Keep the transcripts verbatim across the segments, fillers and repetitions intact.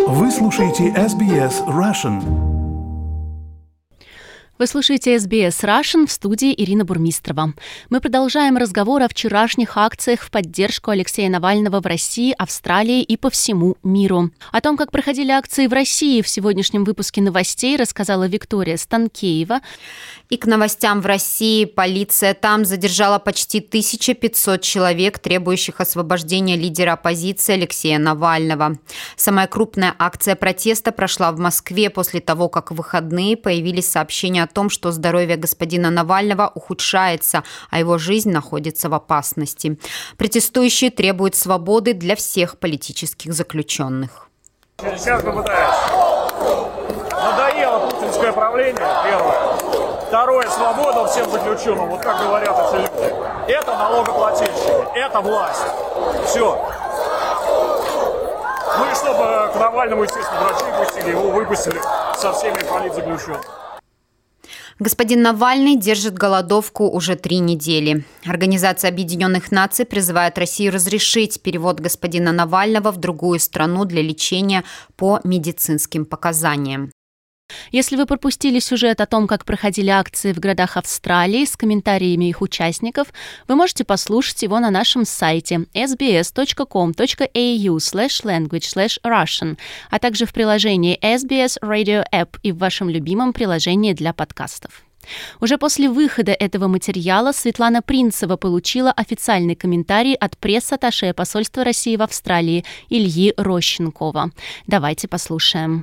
Вы слушаете эс би эс Russian. Вы слушаете эс би эс Russian, в студии Ирина Бурмистрова. Мы продолжаем разговор о вчерашних акциях в поддержку Алексея Навального в России, Австралии и по всему миру. О том, как проходили акции в России, в сегодняшнем выпуске новостей рассказала Виктория Станкеева. И к новостям в России. Полиция там задержала почти тысяча пятьсот человек, требующих освобождения лидера оппозиции Алексея Навального. Самая крупная акция протеста прошла в Москве после того, как в выходные появились сообщения о том, что здоровье господина Навального ухудшается, а его жизнь находится в опасности. Протестующие требуют свободы для всех политических заключенных. Сейчас попытаюсь. Надоело путинское правление, первое. Второе, свобода всем заключенным, вот как говорят эти люди. Это налогоплательщики, это власть. Все. Ну и чтобы к Навальному, естественно, врачи пустили, его выпустили со всеми политзаключенными. Господин Навальный держит голодовку уже три недели. Организация Объединенных Наций призывает Россию разрешить перевод господина Навального в другую страну для лечения по медицинским показаниям. Если вы пропустили сюжет о том, как проходили акции в городах Австралии с комментариями их участников, вы можете послушать его на нашем сайте эс би эс точка ком точка эй ю слэш лэнгвидж слэш Russian, а также в приложении эс би эс Radio App и в вашем любимом приложении для подкастов. Уже после выхода этого материала Светлана Принцева получила официальный комментарий от пресс-атташе посольства России в Австралии Ильи Рощенкова. Давайте послушаем.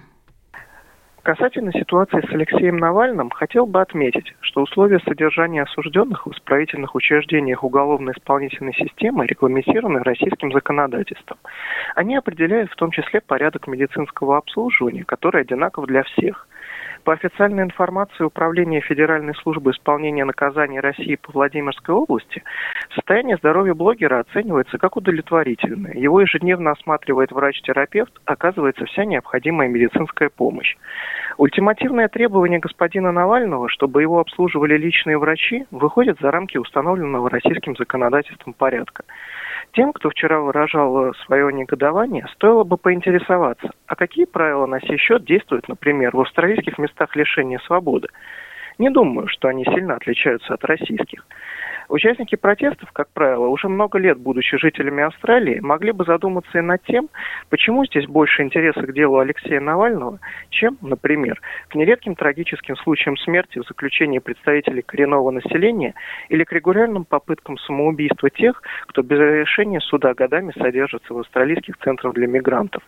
Касательно ситуации с Алексеем Навальным, хотел бы отметить, что условия содержания осужденных в исправительных учреждениях уголовно-исполнительной системы регламентированы российским законодательством. Они определяют в том числе порядок медицинского обслуживания, который одинаков для всех. По официальной информации Управления Федеральной службы исполнения наказаний России по Владимирской области, состояние здоровья блогера оценивается как удовлетворительное. Его ежедневно осматривает врач-терапевт, оказывается вся необходимая медицинская помощь. Ультимативное требование господина Навального, чтобы его обслуживали личные врачи, выходит за рамки установленного российским законодательством порядка. Тем, кто вчера выражал свое негодование, стоило бы поинтересоваться, а какие правила на сей счет действуют, например, в австралийских местах лишения свободы. Не думаю, что они сильно отличаются от российских. Участники протестов, как правило, уже много лет, будучи жителями Австралии, могли бы задуматься и над тем, почему здесь больше интереса к делу Алексея Навального, чем, например, к нередким трагическим случаям смерти в заключении представителей коренного населения или к регулярным попыткам самоубийства тех, кто без решения суда годами содержится в австралийских центрах для мигрантов.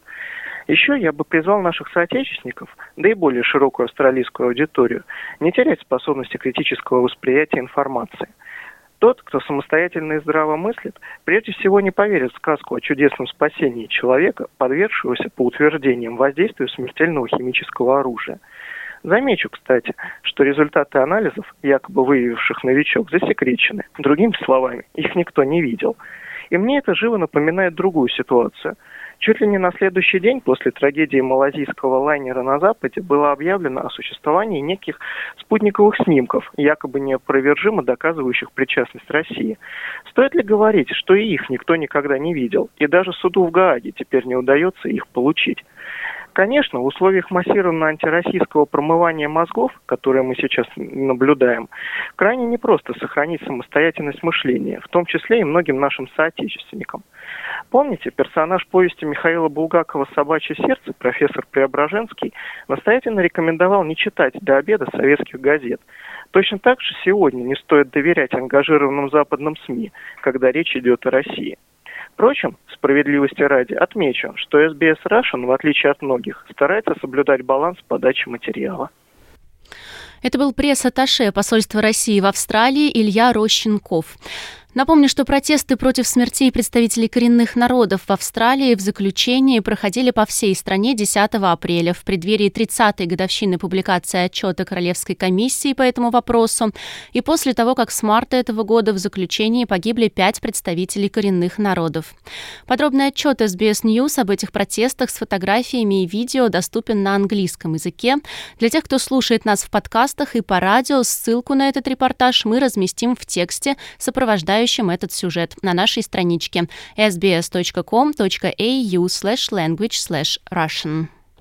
Еще я бы призвал наших соотечественников, да и более широкую австралийскую аудиторию, не терять способности критического восприятия информации. Тот, кто самостоятельно и здраво мыслит, прежде всего не поверит в сказку о чудесном спасении человека, подвергшегося, по утверждениям, воздействию смертельного химического оружия. Замечу, кстати, что результаты анализов, якобы выявивших новичок, засекречены. Другими словами, их никто не видел. И мне это живо напоминает другую ситуацию. Чуть ли не на следующий день после трагедии малазийского лайнера на Западе было объявлено о существовании неких спутниковых снимков, якобы неопровержимо доказывающих причастность России. Стоит ли говорить, что и их никто никогда не видел, и даже суду в Гааге теперь не удается их получить? Конечно, в условиях массированного антироссийского промывания мозгов, которое мы сейчас наблюдаем, крайне непросто сохранить самостоятельность мышления, в том числе и многим нашим соотечественникам. Помните, персонаж повести Михаила Булгакова «Собачье сердце», профессор Преображенский, настоятельно рекомендовал не читать до обеда советских газет. Точно так же сегодня не стоит доверять ангажированным западным СМИ, когда речь идет о России. Впрочем, справедливости ради, отмечу, что эс би эс Russian, в отличие от многих, старается соблюдать баланс подачи материала. Это был пресс-атташе посольства России в Австралии Илья Рощенков. Напомню, что протесты против смертей представителей коренных народов в Австралии в заключении проходили по всей стране десятого апреля в преддверии тридцатой годовщины публикации отчета Королевской комиссии по этому вопросу и после того, как с марта этого года в заключении погибли пять представителей коренных народов. Подробный отчет эс би эс News об этих протестах с фотографиями и видео доступен на английском языке. Для тех, кто слушает нас в подкастах и по радио, ссылку на этот репортаж мы разместим в тексте, сопровождающем этот сюжет на нашей страничке эс би эс точка ком точка эй ю слэш лэнгвидж слэш Russian.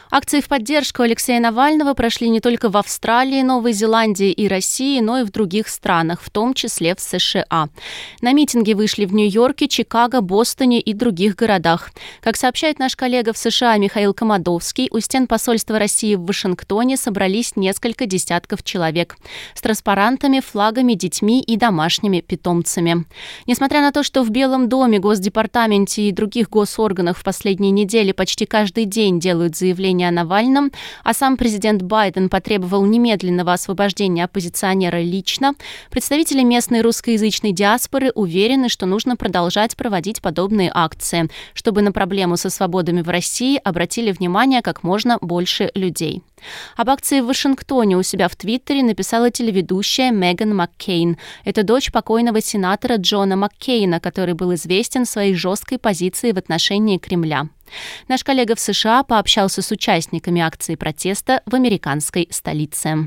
Акции в поддержку Алексея Навального прошли не только в Австралии, Новой Зеландии и России, но и в других странах, в том числе в США. На митинги вышли в Нью-Йорке, Чикаго, Бостоне и других городах. Как сообщает наш коллега в США Михаил Комадовский, у стен посольства России в Вашингтоне собрались несколько десятков человек с транспарантами, флагами, детьми и домашними питомцами. Несмотря на то, что в Белом доме, Госдепартаменте и других госорганах в последние недели почти каждый день делают заявления о Навальном, а сам президент Байден потребовал немедленного освобождения оппозиционера лично, представители местной русскоязычной диаспоры уверены, что нужно продолжать проводить подобные акции, чтобы на проблему со свободами в России обратили внимание как можно больше людей. Об акции в Вашингтоне у себя в Твиттере написала телеведущая Меган Маккейн. Это дочь покойного сенатора Джона Маккейна, который был известен своей жесткой позицией в отношении Кремля. Наш коллега в США пообщался с участниками акции протеста в американской столице.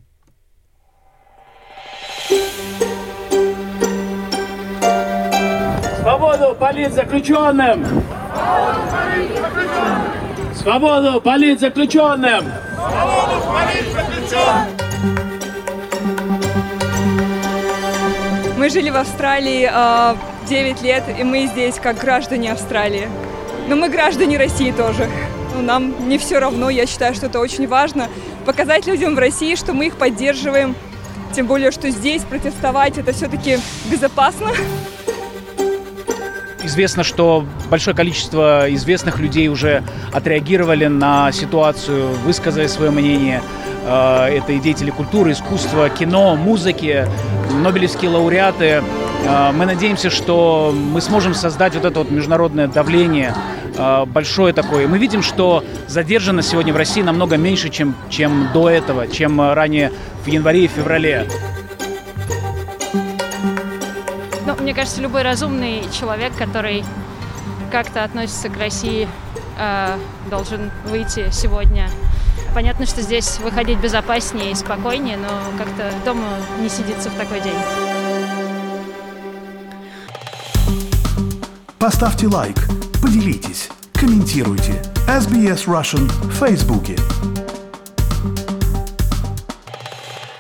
Свободу политзаключенным! Свободу политзаключенным! Свободу политзаключенным! Мы жили в Австралии э, девять лет, и мы здесь как граждане Австралии. Но мы граждане России тоже. Ну, нам не все равно, я считаю, что это очень важно. Показать людям в России, что мы их поддерживаем. Тем более, что здесь протестовать это все-таки безопасно. Известно, что большое количество известных людей уже отреагировали на ситуацию, высказали свое мнение. Это и деятели культуры, искусства, кино, музыки, нобелевские лауреаты. Мы надеемся, что мы сможем создать вот это вот международное давление, большое такое. Мы видим, что задержанность сегодня в России намного меньше, чем, чем до этого, чем ранее в январе и феврале. Ну, мне кажется, любой разумный человек, который как-то относится к России, э, должен выйти сегодня. Понятно, что здесь выходить безопаснее и спокойнее, но как-то дома не сидится в такой день. Поставьте лайк, поделитесь, комментируйте. эс би эс Russian в Фейсбуке.